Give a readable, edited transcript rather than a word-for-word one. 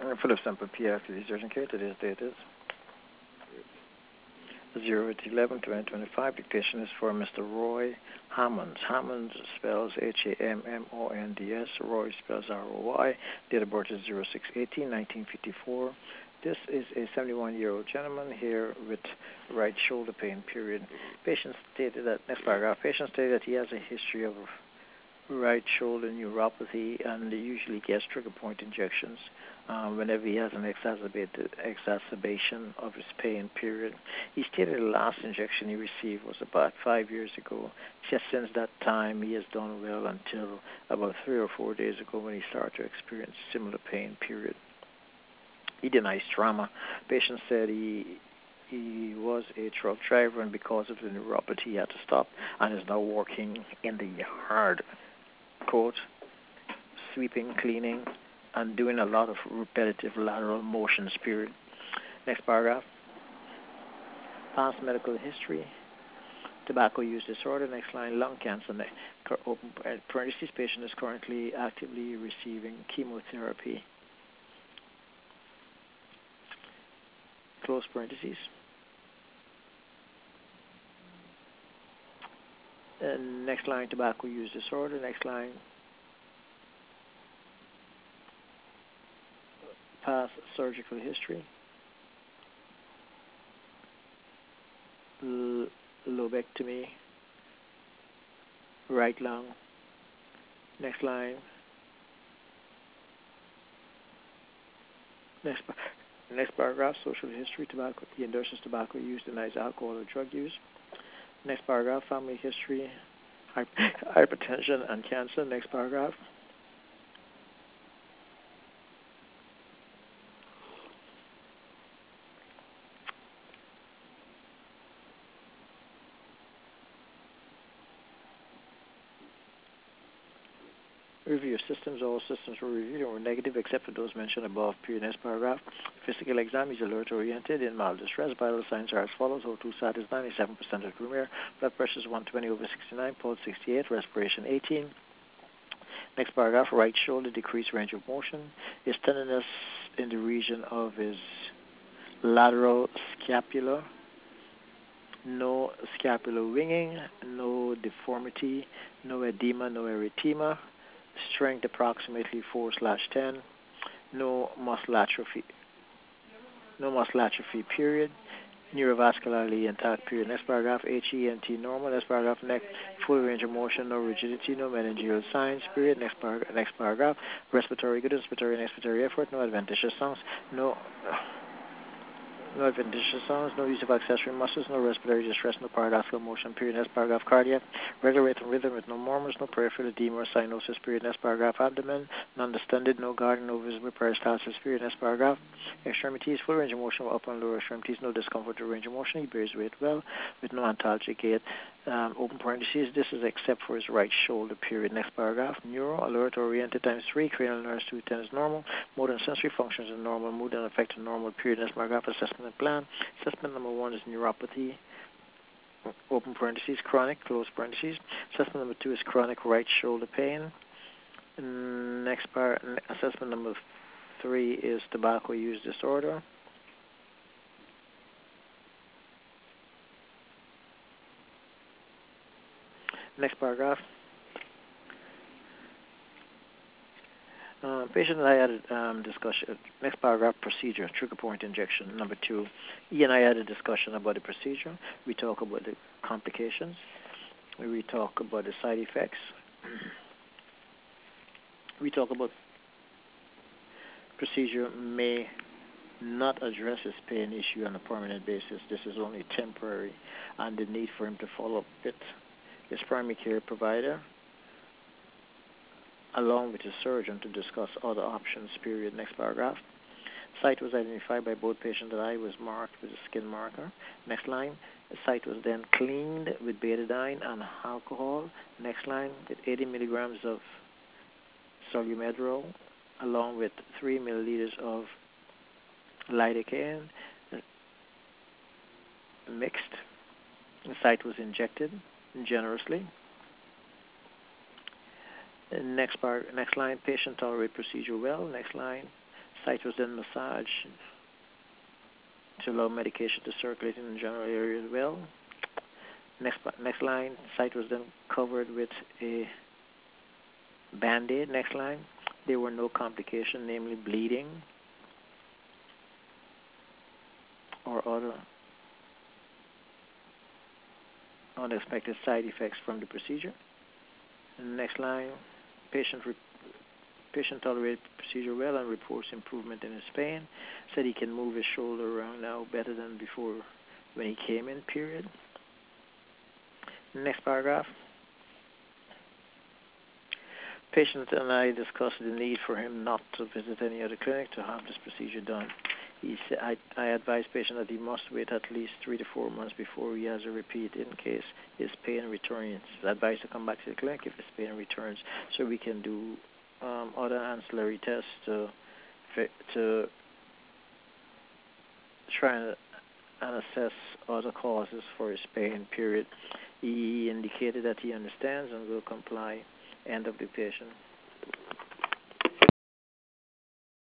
Philip Sample PF to the urgent care. Today's date is 0/11/2025. Dictation is for Mr. Roy Hammonds. Hammonds spells Hammonds. Roy spells ROY. Date of birth is 06/18/1954. This is a 71-year-old gentleman here with right shoulder pain, period. Patient stated that, next paragraph, patient stated that he has a history of right shoulder neuropathy and usually gets trigger point injections whenever he has an exacerbation of his pain, period. He stated the last injection he received was about 5 years ago. Just since that time, he has done well until about 3 or 4 days ago when he started to experience similar pain, period. He denies trauma. Patient said he was a truck driver, and because of the neuropathy, he had to stop and is now working in the yard, quote, sweeping, cleaning, and doing a lot of repetitive lateral motions, period. Next paragraph. Past medical history. Tobacco use disorder. Next line, lung cancer. Open parentheses, patient is currently actively receiving chemotherapy. Close parentheses. And next line, tobacco use disorder. Next line, past surgical history. Lobectomy. Right lung. Next line. Next paragraph, social history, tobacco. He endorses tobacco use, denies alcohol or drug use. Next paragraph, family history, hypertension and cancer. Next paragraph. Review systems. All systems were reviewed and were negative except for those mentioned above. Period. Next paragraph. Physical exam is alert oriented in mild distress. Vital signs are as follows. O2 sat is 97% at room air. Blood pressure is 120/69. Pulse 68. Respiration 18. Next paragraph. Right shoulder decreased range of motion. His tenderness in the region of his lateral scapula. No scapular winging. No deformity. No edema. No erythema. Strength approximately 4/10. No muscle atrophy. No muscle atrophy, period. Neurovascularly intact, period. Next paragraph, HENT normal. Next paragraph, neck, full range of motion, no rigidity, no meningeal signs, period. Next paragraph, respiratory good, respiratory and expiratory effort, no adventitious sounds, no adventitious sounds, no use of accessory muscles, no respiratory distress, no paradoxical motion, period. Next paragraph, cardiac, regular rate and rhythm with no murmurs, no peripheral edema or cyanosis, period. Next paragraph, abdomen, non-distended, no guarding, no visible peristalsis, period. Next paragraph, extremities, full range of motion, upper and lower extremities, no discomfort or range of motion, he bears weight well, with no antalgic gait. Open parentheses, this is except for his right shoulder, period. Next paragraph, neuro, alert, oriented, ×3, cranial nerves 210 is normal, motor and sensory functions are normal, mood and affect are normal, period. Next paragraph, assessment and plan. Assessment number 1 is neuropathy, open parentheses, chronic, close parentheses. Assessment number 2 is chronic right shoulder pain. Assessment number 3 is tobacco use disorder. Next paragraph. Patient and I had a discussion. Next paragraph, procedure, trigger point injection. Number 2, E and I had a discussion about the procedure. We talk about the complications. We talk about the side effects. We talk about procedure may not address his pain issue on a permanent basis. This is only temporary, and the need for him to follow up with his primary care provider along with his surgeon to discuss other options, period. Next paragraph. Site was identified by both patient and I was marked with a skin marker. Next line. The site was then cleaned with betadine and alcohol. Next line. With 80 milligrams of Solumedrol along with 3 milliliters of lidocaine mixed. The site was injected generously. Next line, patient tolerate procedure well. Next line, Site was then massaged to allow medication to circulate in the general area as well. Next line, site was then covered with a Band-Aid. Next line, there were no complications, namely bleeding or other unexpected side effects from the procedure. And next line, patient tolerated the procedure well and reports improvement in his pain. Said he can move his shoulder around now better than before when he came in, period. Next paragraph. Patient and I discussed the need for him not to visit any other clinic to have this procedure done. He said, I advise patient that he must wait at least 3 to 4 months before he has a repeat in case his pain returns. Advise to come back to the clinic if his pain returns, so we can do other ancillary tests to try and assess other causes for his pain, period. He indicated that he understands and will comply. End of dictation.